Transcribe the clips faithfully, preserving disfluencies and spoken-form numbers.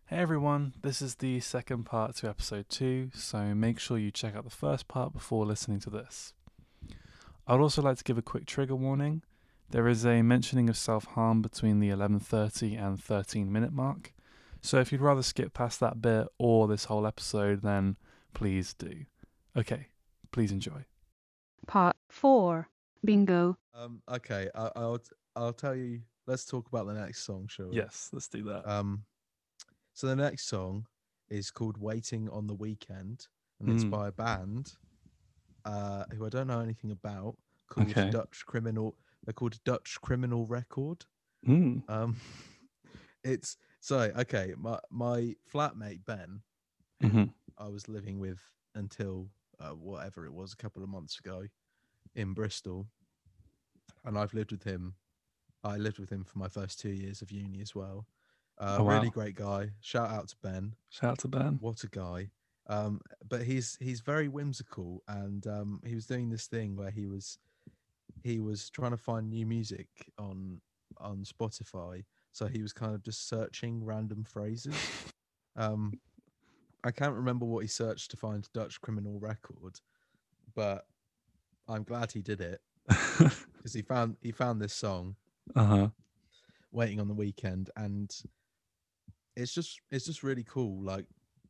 Hey everyone, this is the second part to episode two, so make sure you check out the first part before listening to this. I'd also like to give a quick trigger warning. There is a mentioning of self-harm between the eleven thirty and thirteen minute mark, so if you'd rather skip past that bit or this whole episode, then please do. Okay, please enjoy. Part four. Bingo. Um, okay, I, I'll I'll tell you. Let's talk about the next song, shall we? Yes, let's do that. Um, so the next song is called "Waiting on the Weekend," and it's Mm. by a band uh, who I don't know anything about, called Okay. Dutch Criminal. They're called Dutch Criminal Record. Mm. Um, it's so okay. My my flatmate Ben, who Mhm. I was living with until uh, whatever it was a couple of months ago in Bristol, and I've lived with him. I lived with him for my first two years of uni as well. Uh, Oh wow. Really great guy. Shout out to Ben. Shout out to Ben. What a guy. Um, but he's he's very whimsical, and um, he was doing this thing where he was he was trying to find new music on on Spotify. So he was kind of just searching random phrases. Um, I can't remember what he searched to find Dutch Criminal Record, but I'm glad he did it because he found he found this song, Uh-huh. Waiting on the Weekend, and it's just it's just really cool. Like,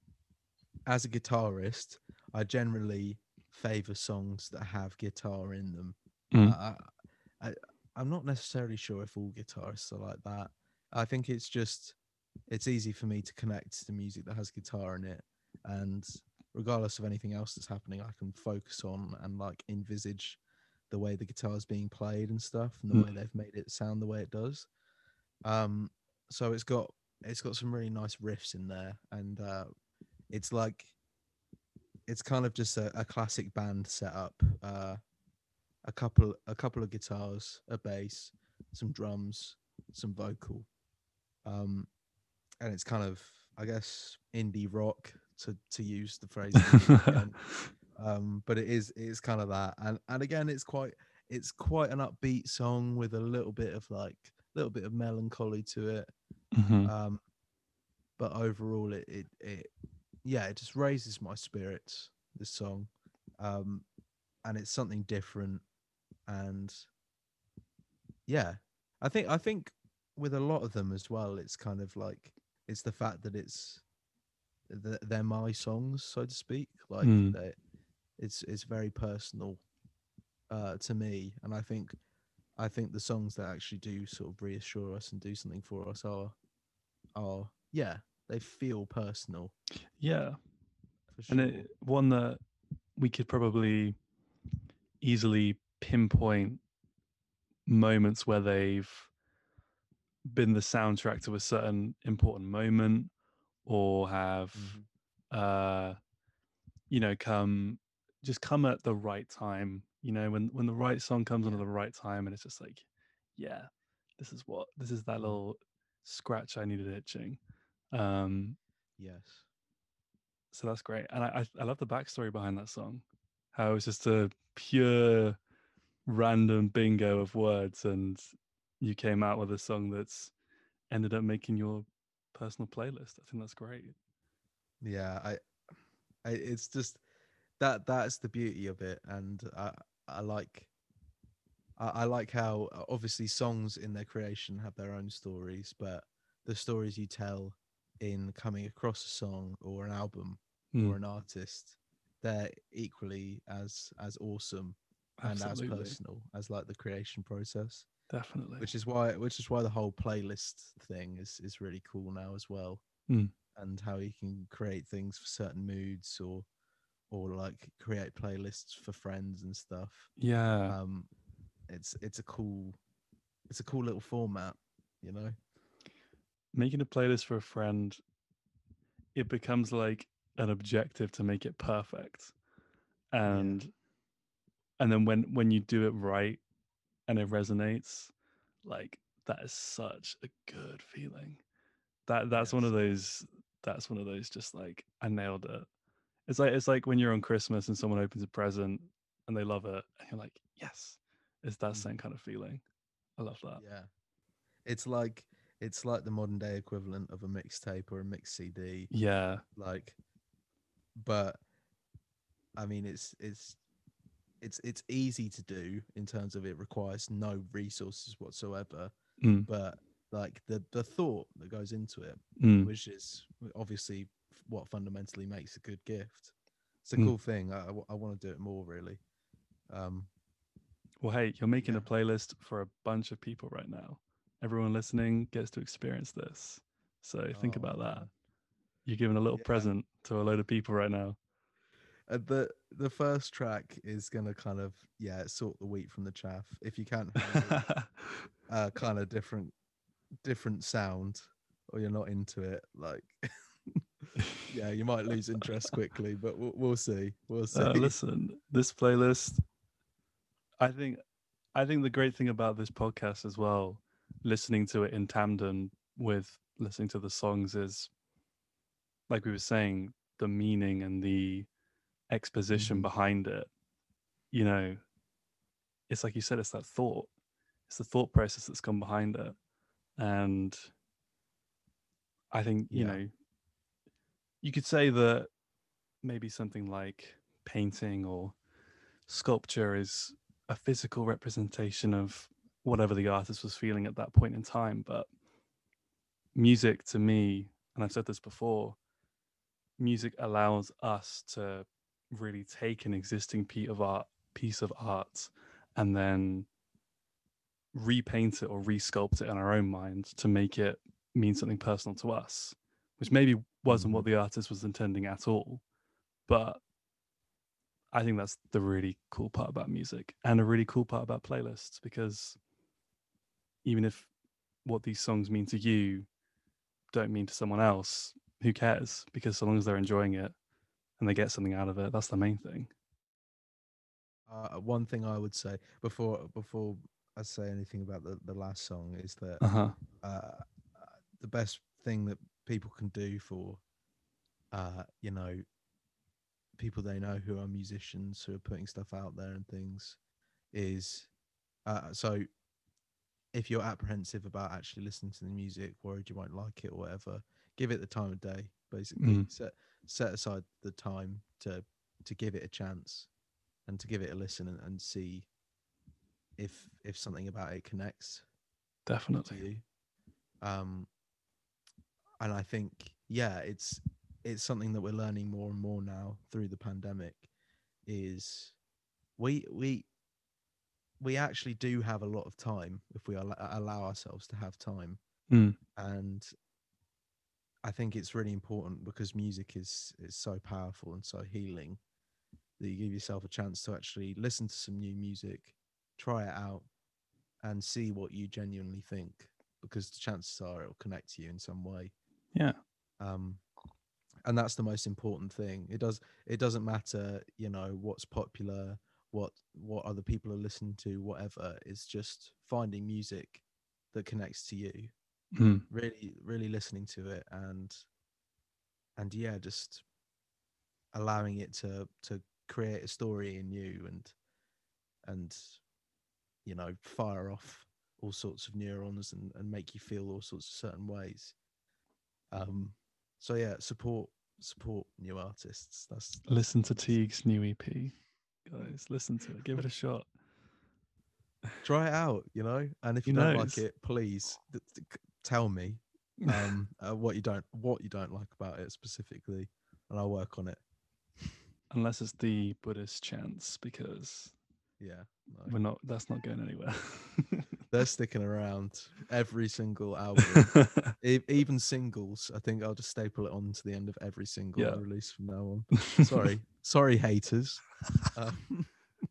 as a guitarist, I generally favor songs that have guitar in them. Mm. Uh, I, I I'm not necessarily sure if all guitarists are like that. I think it's just it's easy for me to connect to music that has guitar in it, and regardless of anything else that's happening, I can focus on and like envisage the way the guitar is being played and stuff, and the Mm. way they've made it sound the way it does. Um, so it's got it's got some really nice riffs in there, and uh, it's like it's kind of just a, a classic band setup. Uh, a couple a couple of guitars, a bass, some drums, some vocal, um, and it's kind of, I guess, indie rock to to use the phrase indie again. Um, but it is it is kind of that, and and again, it's quite it's quite an upbeat song with a little bit of like little bit of melancholy to it. Mhm. Um, but overall, it it it yeah, it just raises my spirits. This song, um, and it's something different, and yeah, I think I think with a lot of them as well, it's kind of like it's the fact that it's th- they're my songs, so to speak. Like Mm. they, it's it's very personal uh, to me, and I think I think the songs that actually do sort of reassure us and do something for us are are yeah, they feel personal Yeah. for And sure. it, one that we could probably easily pinpoint moments where they've been the soundtrack to a certain important moment or have Mm-hmm. uh you know come just come at the right time, you know, when when the right song comes on Yeah. at the right time, and it's just like, yeah, this is what this is that Mm. little scratch I needed itching. um Yes. so that's great, and I, I I love the backstory behind that song, how it's just a pure random bingo of words, and you came out with a song that's ended up making your personal playlist. I think that's great. Yeah. I, I it's just that that's the beauty of it, and I I like I, I like how uh, obviously songs in their creation have their own stories, but the stories you tell in coming across a song or an album Mm, or an artist, they're equally as as awesome and as absolutely, personal as like the creation process. definitely. Which is why which is why the whole playlist thing is is really cool now as well. Mm, And how you can create things for certain moods, or or like create playlists for friends and stuff. yeah, Um, it's it's a cool it's a cool little format, you know. making a playlist for a friend, it becomes like an objective to make it perfect, Yeah. and and then when when you do it right and it resonates, like that is such a good feeling. That that's one of Yes. those. That's one of those. Just like I nailed it. It's like it's like when you're on Christmas and someone opens a present and they love it, and you're like, yes, it's that Mm. same kind of feeling. I love that. Yeah. It's like it's like the modern day equivalent of a mixtape or a mix C D. Yeah. Like, but I mean, it's it's it's it's easy to do in terms of it requires no resources whatsoever. Mm. But like the the thought that goes into it, Mm. which is obviously what fundamentally makes a good gift. It's a Mm. cool thing. I, I, want to do it more, really. Um, Well, hey, you're making yeah. a playlist for a bunch of people right now. Everyone listening gets to experience this. So think Oh, about that. man. You're giving a little Yeah. present to a load of people right now. Uh, the the first track is gonna kind of yeah sort the wheat from the chaff. If you can't handle uh, kind of different different sound, or you're not into it, like yeah, you might lose interest quickly. But we'll, we'll see. We'll see. Uh, listen, this playlist, I think, I think the great thing about this podcast as well, listening to it in tandem with listening to the songs, is, like we were saying, the meaning and the exposition Mhm. behind it. You know, it's like you said, it's that thought, it's the thought process that's gone behind it. And I think, you Yeah. know, you could say that maybe something like painting or sculpture is a physical representation of whatever the artist was feeling at that point in time. But music, to me, and I've said this before, music allows us to really take an existing piece of art, piece of art, and then repaint it or resculpt it in our own mind to make it mean something personal to us, which maybe wasn't what Mhm. the artist was intending at all. But I think that's the really cool part about music and a really cool part about playlists, because even if what these songs mean to you don't mean to someone else, who cares? Because so long as they're enjoying it and they get something out of it, that's the main thing. Uh, one thing I would say before before I say anything about the, the last song is that Uh-huh. uh, the best thing that people can do for uh, you know people they know who are musicians who are putting stuff out there and things is uh, so if you're apprehensive about actually listening to the music, worried you won't like it or whatever, give it the time of day. Basically, Mm. set set aside the time to to give it a chance and to give it a listen and, and see if if something about it connects to Definitely. you. Um, and I think yeah, it's it's something that we're learning more and more now through the pandemic. Is we we we actually do have a lot of time if we al- allow ourselves to have time, Mm. and I think it's really important because music is is so powerful and so healing that you give yourself a chance to actually listen to some new music, try it out, and see what you genuinely think, because the chances are it'll connect to you in some way. Yeah. Um, and that's the most important thing. It does it doesn't matter, you know, what's popular, what what other people are listening to, whatever. It's just finding music that connects to you, Mm. really really listening to it, and and yeah, just allowing it to to create a story in you, and and you know fire off all sorts of neurons, and, and make you feel all sorts of certain ways. Um, so yeah, support support new artists. That's that's Listen to that's Teague's new E P. Guys, listen to it. Give it a shot. try it out, you know. And if Who you don't like knows? it, please th- th- c- tell me um uh, what you don't what you don't like about it specifically, and I'll work on it. Unless it's the Buddhist chants, because Yeah, no. we're not that's not going anywhere. They're sticking around every single album, e- even singles. I think I'll just staple it on to the end of every single I Yeah. release from now on. Sorry, sorry, haters. Um,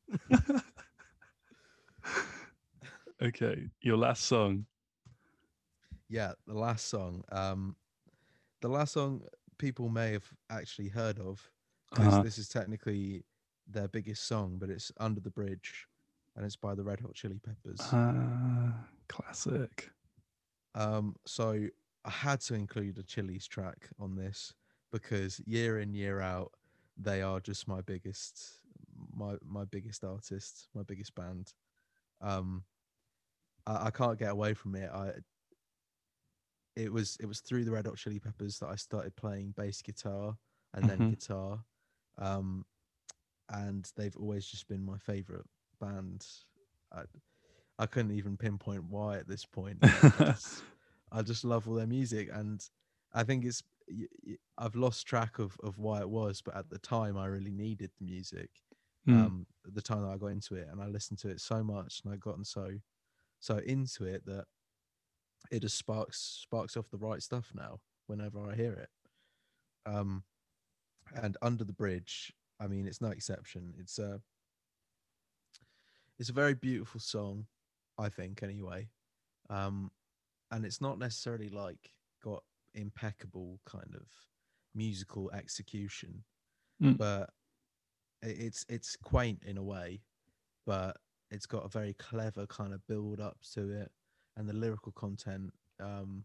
Okay, your last song. yeah, the last song. Um, the last song people may have actually heard of, because Uh, this is technically their biggest song, but it's "Under the Bridge," and it's by the Red Hot Chili Peppers. uh classic. Um, so I had to include a Chili's track on this because year in year out, they are just my biggest, my my biggest artist, my biggest band. Um, I, I can't get away from it. I it was it was through the Red Hot Chili Peppers that I started playing bass guitar and then Mm-hmm. guitar. Um, and they've always just been my favorite band. I, I couldn't even pinpoint why at this point. Like I just I just love all their music, and I think it's y- y- I've lost track of of why it was, but at the time I really needed the music. Mm. Um, at the time that I got into it, and I listened to it so much, and I gotten so so into it that it just sparks sparks off the right stuff now whenever I hear it. Um, and Under the Bridge, I mean, it's no exception. It's a it's a very beautiful song, I think, anyway. Um, and it's not necessarily like got impeccable kind of musical execution, Mm. but it- it's it's quaint in a way, but it's got a very clever kind of build up to it, and the lyrical content um,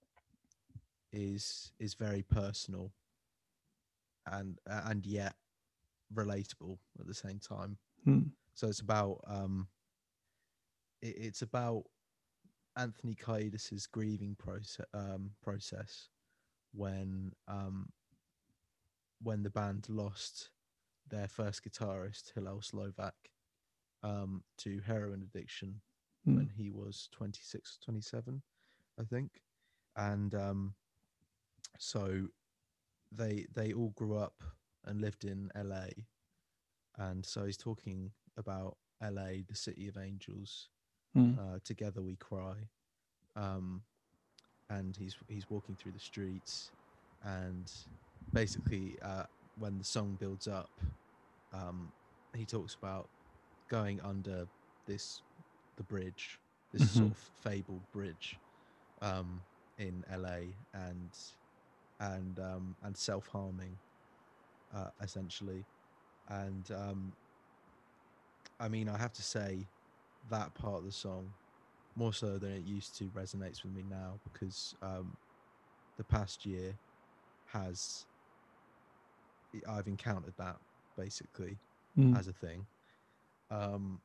is is very personal and and yet relatable at the same time. Mm. So it's about um, it, it's about Anthony Kiedis's grieving process um, process when um, when the band lost their first guitarist Hillel Slovak um, to heroin addiction Mm. when he was twenty-six, twenty-seven, I think, and um, so they they all grew up and lived in L A, and so he's talking about L A, the city of angels. Mm. Uh, Together we cry, um, and he's he's walking through the streets, and basically uh, when the song builds up, um, he talks about going under this the bridge, this Mm-hmm. sort of fabled bridge um, in L A, and and um, and self harming uh, essentially, and um, I mean I have to say that part of the song more so than it used to resonates with me now because um, the past year has I've encountered that basically Mm. as a thing, um,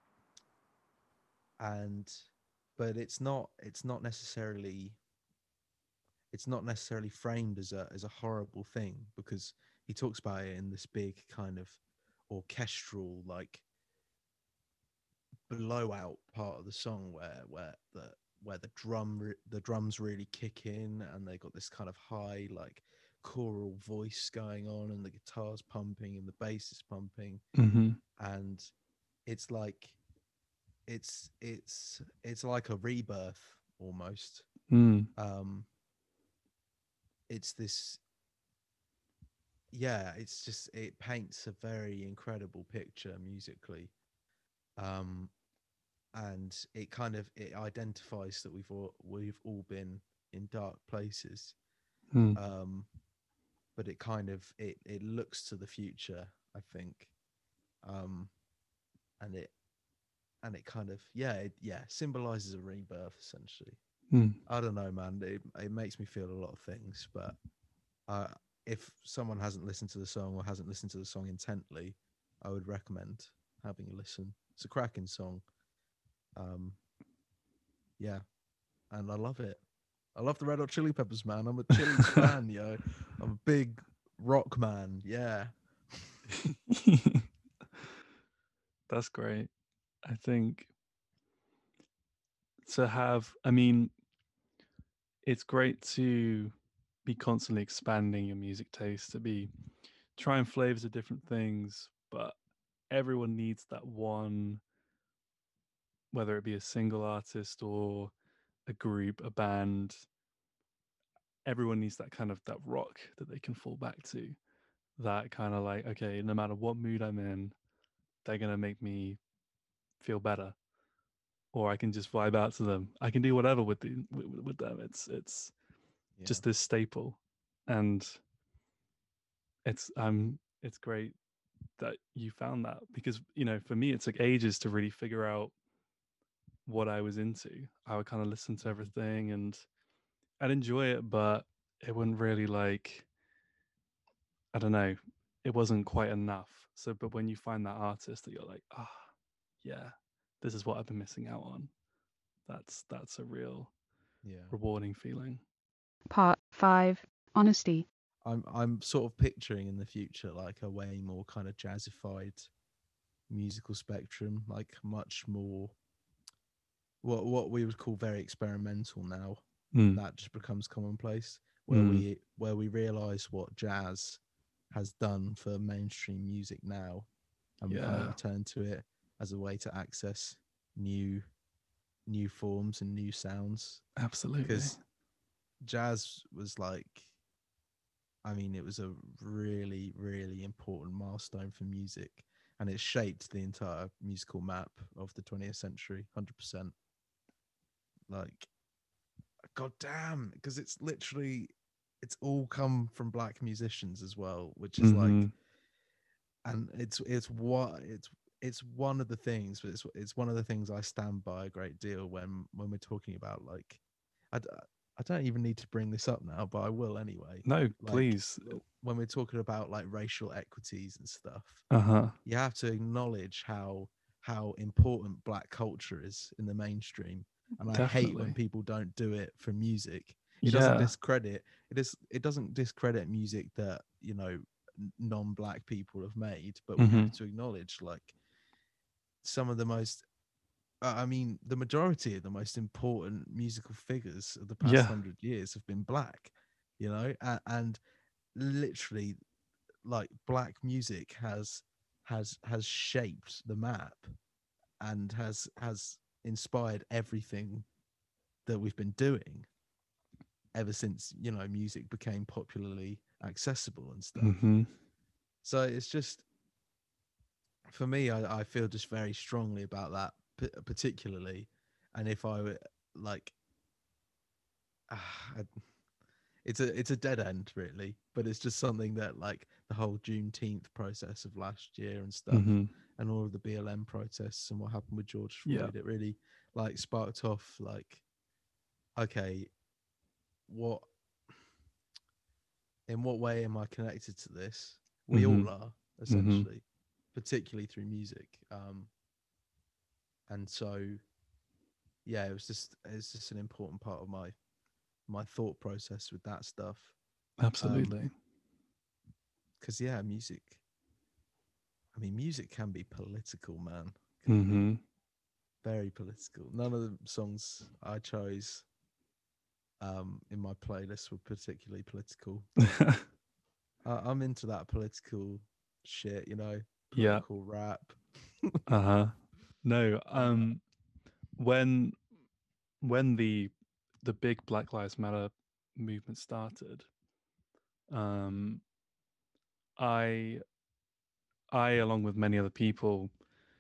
and but it's not it's not necessarily it's not necessarily framed as a as a horrible thing because he talks about it in this big kind of orchestral like blowout part of the song where where the where the drum re- the drums really kick in and they got this kind of high like choral voice going on and the guitar's pumping and the bass is pumping Mm-hmm. and it's like it's it's it's like a rebirth almost. Mm. um it's this yeah it's just it paints a very incredible picture musically, um and it kind of it identifies that we've all we've all been in dark places, Mm. um but it kind of it it looks to the future, I think, um and it and it kind of yeah it, yeah symbolizes a rebirth essentially. Mm. I don't know, man, it, it makes me feel a lot of things, but uh if someone hasn't listened to the song or hasn't listened to the song intently, I would recommend having a listen. It's a cracking song. um yeah, and I love it. I love the Red Hot Chili Peppers, man. I'm a Chili's fan, yo. I'm a big rock man. Yeah. That's great. I think to have, I mean, it's great to be constantly expanding your music taste, to be trying flavors of different things, but everyone needs that one, whether it be a single artist or a group, a band, everyone needs that kind of that rock that they can fall back to. That kind of like, okay, no matter what mood I'm in, they're gonna make me feel better. Or I can just vibe out to them. I can do whatever with the with, with them. It's it's Yeah. just this staple, and it's um it's great that you found that because you know for me it's like ages to really figure out what I was into. I would kind of listen to Mhm. everything and I'd enjoy it, but it wouldn't really like I don't know. It wasn't quite enough. So, but when you find that artist that you're like, ah, yeah, this is what I've been missing out on. That's that's a real Yeah. rewarding feeling. Part five. Honesty. I'm I'm sort of picturing in the future like a way more kind of jazzified musical spectrum, like much more what what we would call very experimental now. Mm. That just becomes commonplace, where Mm. we where we realize what jazz has done for mainstream music now, and we kind Yeah. of turn to it as a way to access new new forms and new sounds. Absolutely. Because jazz was like, I mean, it was a really, really important milestone for music, and it shaped the entire musical map of the twentieth century, one hundred percent. Like, god damn, because it's literally, it's all come from black musicians as well, which is like, Mhm. and it's it's what it's it's one of the things, but it's it's one of the things I stand by a great deal when when we're talking about like, I, d- I don't even need to bring this up now, but I will anyway. No, Like, please. when we're talking about like racial equities and stuff, Uh-huh. you have to acknowledge how how important black culture is in the mainstream. And I hate when Definitely. people don't do it for music. It doesn't Yeah. discredit it is it doesn't discredit music that, you know, n- non-black people have made, but we Mhm. have to acknowledge like some of the most uh, I mean, the majority of the most important musical figures of the past Yeah. hundred years have been black, you know, and, and literally, like black music has has has shaped the map and has has inspired everything that we've been doing ever since, you know, music became popularly accessible and stuff. Mhm. So it's just, for me, I, I feel just very strongly about that p- particularly. And if I were like, I, it's a it's a dead end really, but it's just something that like the whole Juneteenth process of last year and stuff, Mhm. and all of the B L M protests and what happened with George Yeah. Floyd, it really like sparked off like, okay, what in what way am I connected to this? We Mhm. all are, Mhm. essentially, particularly through music. Um, and so yeah, it was just it's just an important part of my my thought process with that stuff. Absolutely. Because yeah, music. I mean, music can be political, man. Can be Mhm. very political. None of the songs I chose um, in my playlist were particularly political, but I, I'm into that political shit, you know, Yeah. political rap. Uh-huh. No, Uh, um when when the the big Black Lives Matter movement started, um I I along with many other people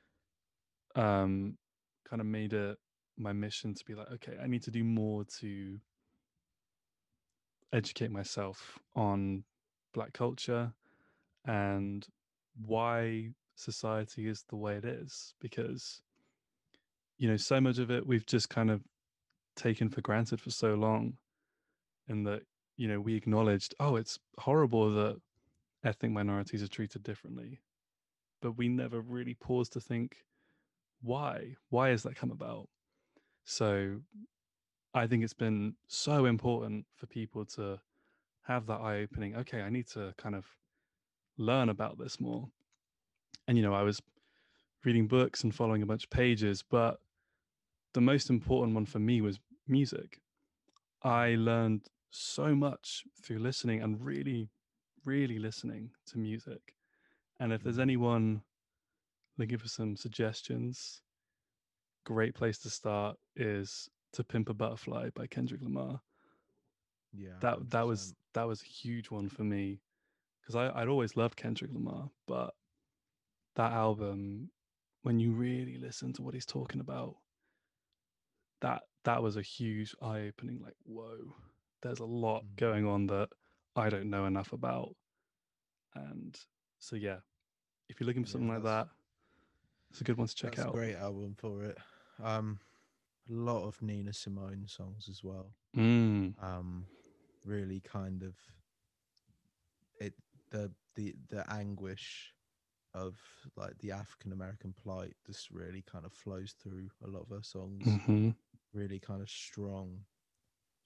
um kind of made it my mission to be like, okay, I need to do more to educate myself on black culture and why society is the way it is, because you know so much of it we've just kind of taken for granted for so long, and that you know we acknowledged, oh, it's horrible that ethnic minorities are treated differently, but we never really paused to think, why why has that come about? So I think it's been so important for people to have that eye opening, okay, I need to kind of learn about this more. And you know I was reading books and following a bunch of pages, but the most important one for me was music. I learned so much through listening and really, really listening to music. And if there's mm, anyone looking for some suggestions, great place to start is To Pimp a Butterfly by Kendrick Lamar. yeah, That that was one hundred percent. that was a huge one for me, because I I'd always loved Kendrick Lamar, but that album, when you really listen to what he's talking about, that that was a huge eye opening. Like, whoa, there's a lot Mm. going on that I don't know enough about. And so yeah, if you're looking for Yeah, something like that's that, it's a good one to check that's a out. great album for it. Um, a lot of Nina Simone songs as well. Mm. Um, really kind of it the the the anguish of like the African American plight just really kind of flows through a lot of her songs. Hmm. Really kind of strong,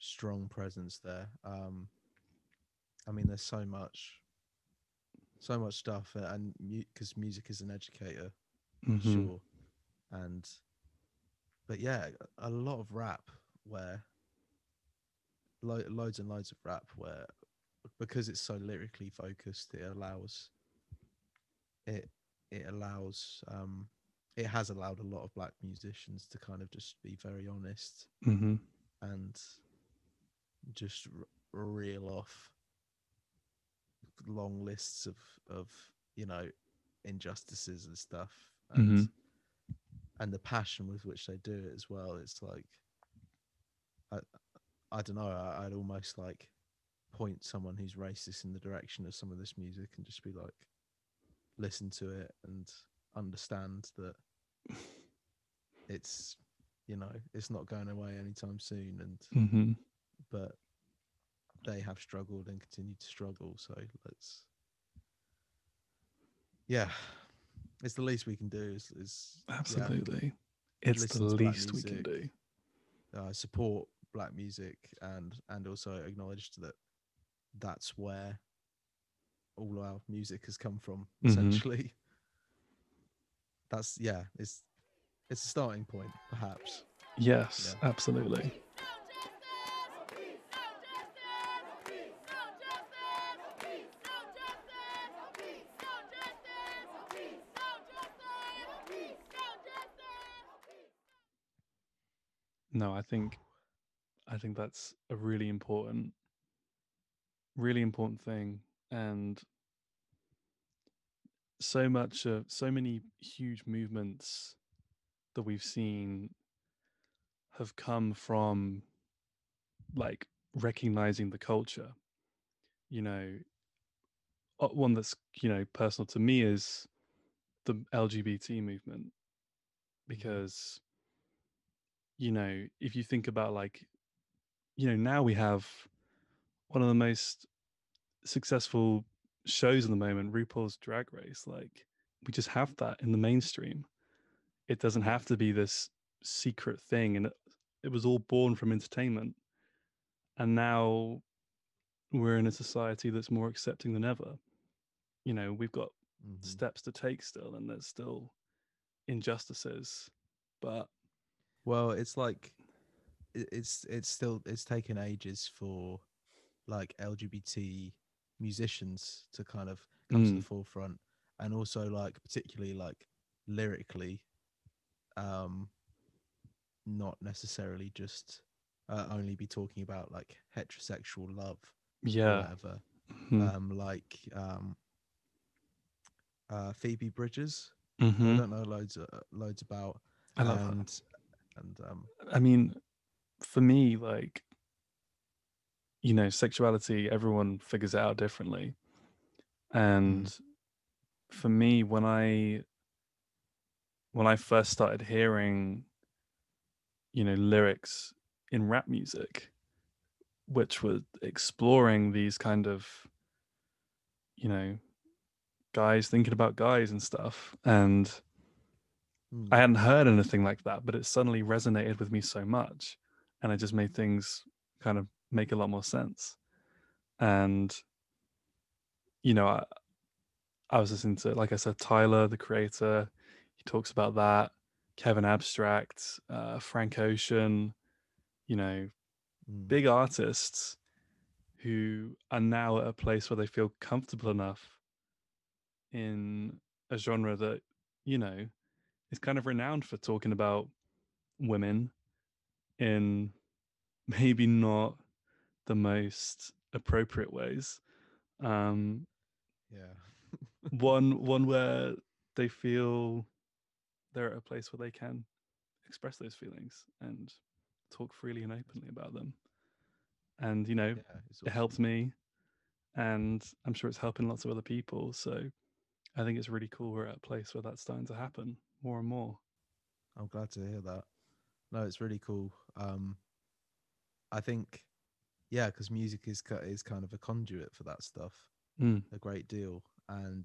strong presence there. Um, I mean, there's so much, so much stuff, uh, and because mu- music is an educator, for Mm-hmm. sure. And but yeah, a a lot of rap where lo- loads and loads of rap where because it's so lyrically focused, it allows it it allows um it has allowed a lot of black musicians to kind of just be very honest Mm-hmm. and just r- reel off long lists of of you know injustices and stuff, and Mm-hmm. and the passion with which they do it as well. It's like I I don't know. I, I'd almost like point someone who's racist in the direction of some of this music and just be like, listen to it and understand that it's you know it's not going away anytime soon, and Mm-hmm. but they have struggled and continue to struggle. So let's yeah, it's the least we can do is, is yeah, Absolutely. It's the listen to black least we can music, do. uh, support black music, and and also acknowledge that that's where all our music has come from. Mm-hmm. Essentially, that's yeah, it's it's a starting point, perhaps. Yes, Yeah. absolutely. No, I think I think that's a really important, really important thing, and so much of so many huge movements that we've seen have come from like recognizing the culture. You know, uh, one that's you know personal to me is the L G B T movement Mhm. because you know if you think about like you know now we have one of the most successful shows in the moment, RuPaul's Drag Race. Like we just have that in the mainstream. It doesn't have to be this secret thing, and it, it was all born from entertainment. And now we're in a society that's more accepting than ever. You know, we've got Mhm. steps to take still, and there's still injustices, but Well, it's like it- it's it's still it's taken ages for like L G B T musicians to kind of come to the mm, forefront, and also like particularly like lyrically, um, not necessarily just uh, only be talking about like heterosexual love or yeah, whatever. mm-hmm, Um, like um, uh, Phoebe Bridges, who I mm-hmm. don't know loads uh, loads about, I love her. and and um, I mean, for me, like you know, sexuality, everyone figures it out differently, mm, and for me, when I when I first started hearing, you know, lyrics in rap music, which were exploring these kind of, you know, guys thinking about guys and stuff. And I mm, hadn't heard anything like that, but it suddenly resonated with me so much. And it just made things kind of make a lot more sense. And, you know, I, I was listening to, like I said, Tyler, the creator, he talks about that. Kevin Abstract, uh, Frank Ocean, you know, mm, big artists who are now at a place where they feel comfortable enough in a genre that, you know, is kind of renowned for talking about women in maybe not the most appropriate ways. Um, yeah. one one where they feel they're at a place where they can express those feelings and talk freely and openly about them. And you know, Yeah, it's it awesome. helped me, and I'm sure it's helping lots of other people. So I think it's really cool we're at a place where that's starting to happen more and more. I'm glad to hear that. No, it's really cool. Um, I think, yeah, because music is ki- is kind of a conduit for that stuff, Mm, a great deal. And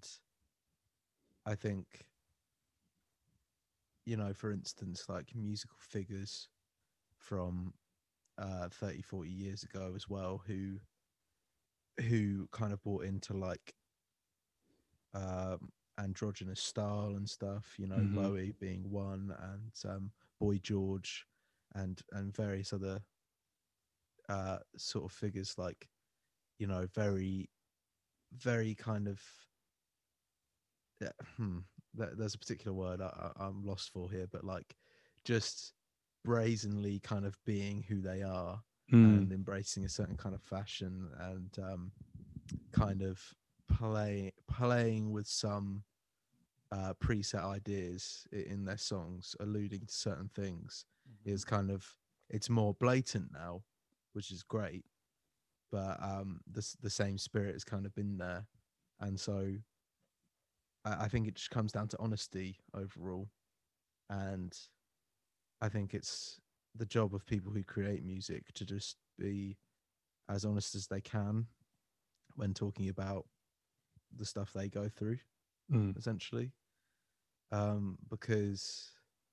I think, you know, for instance, like musical figures from uh, thirty, forty years ago as well, who who kind of bought into like um, androgynous style and stuff. You know, Mm-hmm. Bowie being one, and um, Boy George, and and various other uh, sort of figures like, you know, very very kind of yeah, hmm, there- there's a particular word I, I, I'm lost for here, but like just brazenly kind of being who they are and Mm. embracing a certain kind of fashion, and um, kind of play playing with some uh, preset ideas i- in their songs, alluding to certain things, is kind of, it's more blatant now, which is great. But um, the s- the same spirit has kind of been there, and so I, I think it just comes down to honesty overall, and I think it's the job of people who create music to just be as honest as they can when talking about the stuff they go through, Mm. essentially, um, because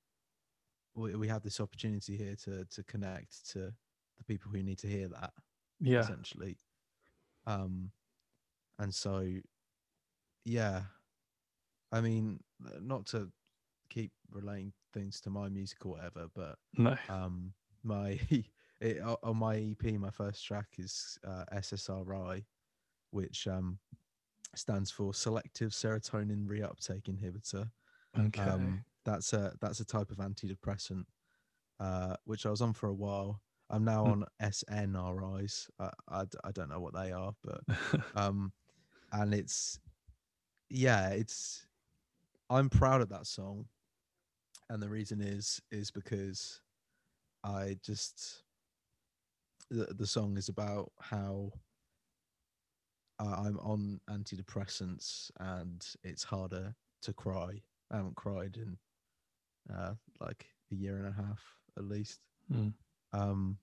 we, we have this opportunity here to to connect to the people who need to hear that, Yeah. essentially, um, and so yeah, I mean, uh, not to keep relaying things to my music or whatever, but No. um, my it, o- on my E P, my first track is uh, S S R I, which um, stands for Selective Serotonin Reuptake Inhibitor. Okay. Um, that's a that's a type of antidepressant, uh, which I was on for a while. I'm now Mm. on S N R Is. I, I, d- I don't know what they are, but um, and it's yeah, it's I'm proud of that song, and the reason is is because I just the, the song is about how uh, I'm on antidepressants and it's harder to cry. I haven't cried in uh, like a year and a half at least. Mm. Um,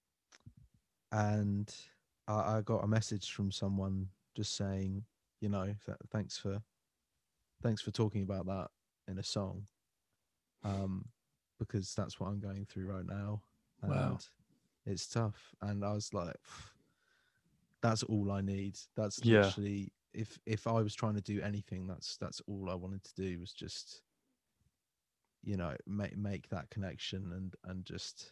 and I, I got a message from someone just saying, you know, th- thanks for thanks for talking about that in a song, um, because that's what I'm going through right now, Wow. and it's tough. And I was like, that's all I need. That's Yeah. literally, if if I was trying to do anything, that's that's all I wanted to do, was just, you know, make make that connection, and and just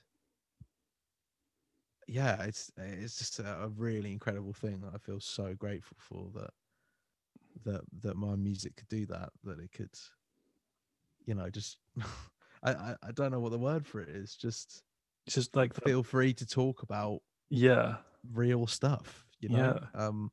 yeah, it's it's just a, a really incredible thing that I feel so grateful for, that that that my music could do that, that it could, you know, just I, I I don't know what the word for it is, just It's just like the, feel free to talk about yeah. real stuff, you know. Yeah. Um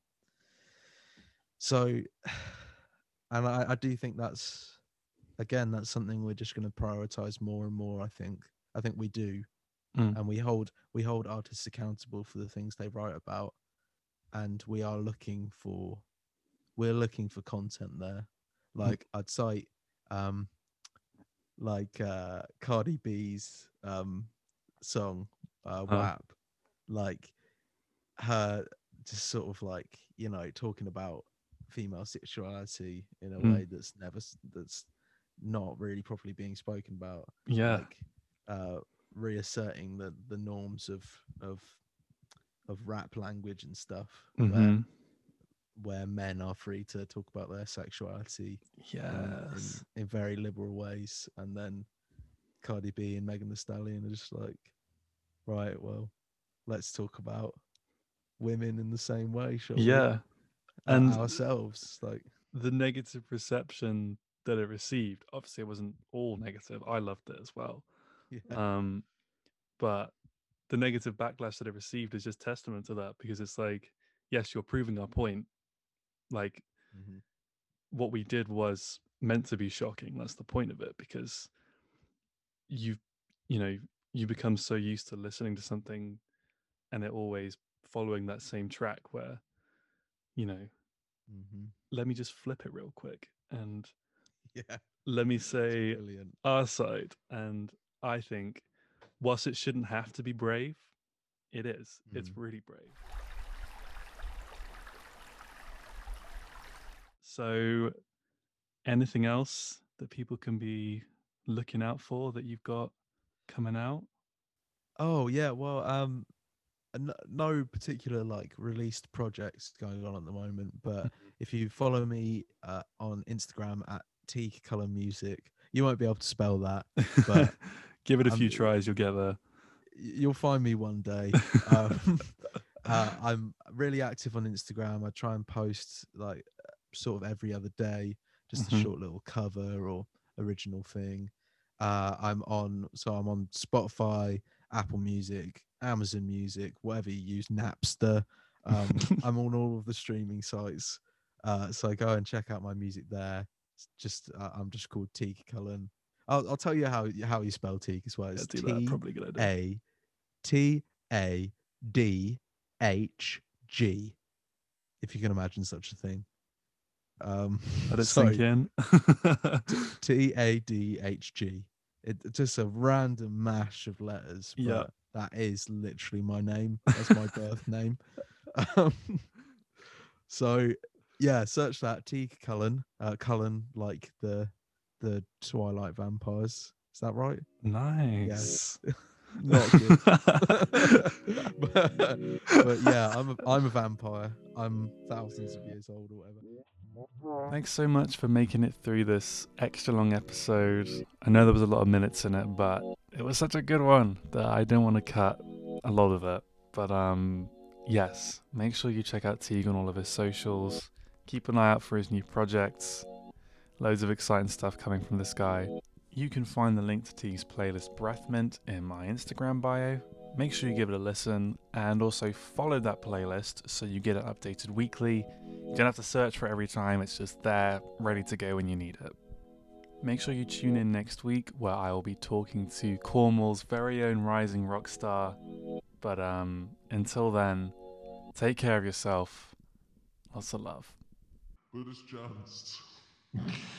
so and I, I do think that's, again, that's something we're just going to prioritize more and more. I think I think we do, Mm. and we hold we hold artists accountable for the things they write about, and we are looking for we're looking for content there. Like I'd cite um like uh Cardi B's um song uh Uh, W A P, like her just sort of like, you know, talking about female sexuality in a mm. way that's never s- that's not really properly being spoken about, Yeah. like uh reasserting the the norms of of of rap language and stuff, where Mm-hmm. where men are free to talk about their sexuality in in Yes. in very liberal ways, and then Cardi B and Megan Thee Stallion are just like, right, well, let's talk about women in the same way, shall we? Yeah. Uh, And ourselves, like, the negative reception that it received, obviously it wasn't all negative. I loved it as well. yeah, Um, but the negative backlash that it received is just testament to that, because it's like, yes, you're proving our point. Like, mm-hmm. what we did was meant to be shocking. That's the point of it, because you you know, you become so used to listening to something and it always following that same track where, you know, Mm-hmm. let me just flip it real quick and Yeah, let me it's say brilliant. our side. And I think, whilst it shouldn't have to be brave, it is. It's Mm. really brave. So, anything else that people can be looking out for that you've got coming out? Oh yeah, well, um, n- no particular like released projects going on at the moment, but if you follow me uh, on Instagram at Teak Color Music, you won't be able to spell that, but Give it a um, few tries, you'll get there. you'll find me one day. Um, uh, I'm really active on Instagram. I try and post like sort of every other day, just a Mhm. short little cover or original thing. Uh, I'm on, so I'm on Spotify, Apple Music, Amazon Music, whatever you use, Napster. Um, I'm on all of the streaming sites. Uh, so go and check out my music there. It's just uh, I'm just called Teak Cullen. I'll, I'll tell you how how you spell Teak as well. Yeah, It's do that. T Probably a good idea. A T A D H G, if you can imagine such a thing. Um, Let it so sink in. T A D H G. It's just a random mash of letters, Yeah. but that is literally my name. That's my birth name. Um, so yeah, search that T Cullen. Uh, Cullen, like the the Twilight vampires. Is that right? Nice. Not good. but, but yeah, I'm a, I'm a vampire. I'm thousands of years old or whatever. Thanks so much for making it through this extra long episode. I know there was a lot of minutes in it, but it was such a good one that I didn't want to cut a lot of it. But um, yes, make sure you check out Teague on all of his socials. Keep an eye out for his new projects. Loads of exciting stuff coming from this guy. You can find the link to Teague's playlist Breath Mint in my Instagram bio. Make sure you give it a listen and also follow that playlist so you get it updated weekly. You don't have to search for it every time, it's just there, ready to go when you need it. Make sure you tune in next week where I will be talking to Cornwall's very own rising rock star. But um, until then, take care of yourself. Lots of love. Buddhist chance.